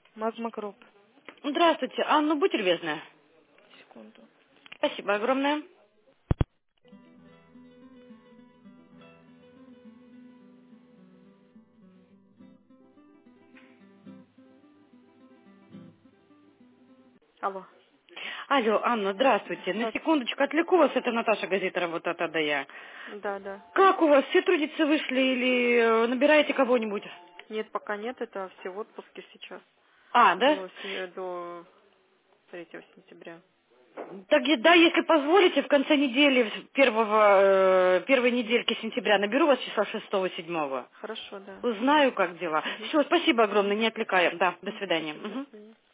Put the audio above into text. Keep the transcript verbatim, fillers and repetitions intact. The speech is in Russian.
Магма Групп. Здравствуйте, Анна, будьте любезны. Секунду. Спасибо огромное. Алло. Алло, Анна, здравствуйте. На Здравствуйте. секундочку, отвлеку вас, это Наташа, газета «Работа от А до Я». Да, да. Как у вас, все трудицы вышли или э, набираете кого-нибудь? Нет, пока нет, это все в отпуске сейчас. А, да? До, се- до третьего сентября. Так, и- да, если позволите, в конце недели, в первого, э, первой недельки сентября наберу вас числа шестого-седьмого. Хорошо, да. Узнаю, как дела. Угу. Все, спасибо огромное, Угу. не отвлекаем. Да, до Угу. свидания. Спасибо, до Мгм. свидания.